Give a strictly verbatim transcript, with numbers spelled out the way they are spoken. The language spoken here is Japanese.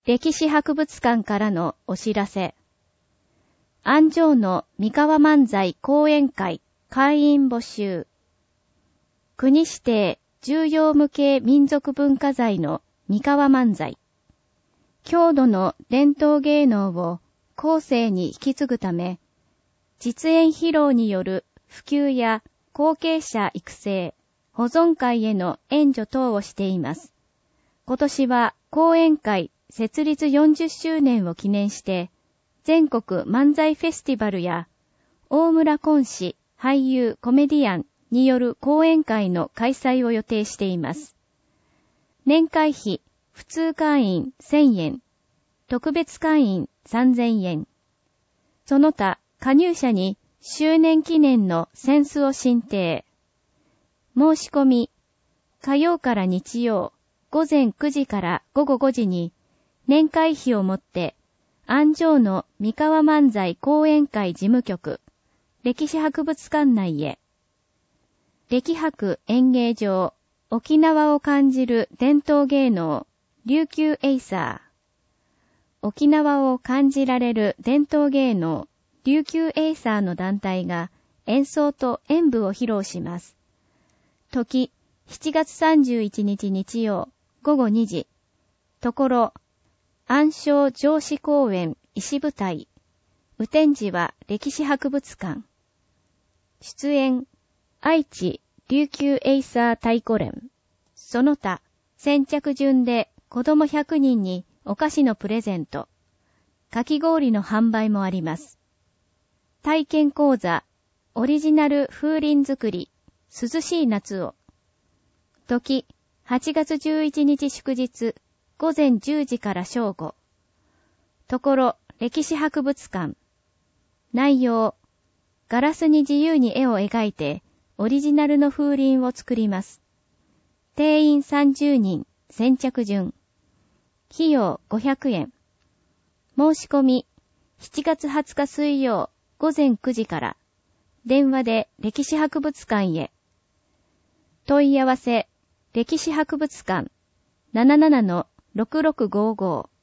歴史博物館からのお知らせ。安城の三河漫才講演会会員募集。国指定重要無形民族文化財の三河漫才。郷土の伝統芸能を後世に引き継ぐため、実演披露による普及や後継者育成、保存会への援助等をしています。今年は講演会設立よんじゅっしゅうねんを記念して、全国漫才フェスティバルや大村崑氏俳優コメディアンによる講演会の開催を予定しています。年会費普通会員せんえん、特別会員さんぜんえん。その他加入者に周年記念の扇子を進呈。申し込み、火曜から日曜、午前くじから午後ごじに年会費をもって安城の三河漫才講演会事務局、歴史博物館内へ。歴博演芸場、沖縄を感じる伝統芸能、琉球エイサー。沖縄を感じられる伝統芸能、琉球エイサーの団体が演奏と演舞を披露します。時、しちがつさんじゅういちにち日曜、午後にじ。ところ、安昌城址公園石舞台。雨天時は歴史博物館。出演、愛知琉球エイサー太鼓連。その他、先着順で子供ひゃくにんにお菓子のプレゼント。かき氷の販売もあります。体験講座、オリジナル風鈴作り、涼しい夏を。時、はちがつじゅういちにち祝日、午前じゅうじから正午。ところ、歴史博物館。内容、ガラスに自由に絵を描いて、オリジナルの風鈴を作ります。定員さんじゅうにん、先着順。費用ごひゃくえん。申し込み、しちがつはつか水曜、午前くじから、電話で歴史博物館へ。問い合わせ、歴史博物館 ななななのろくろくごーごー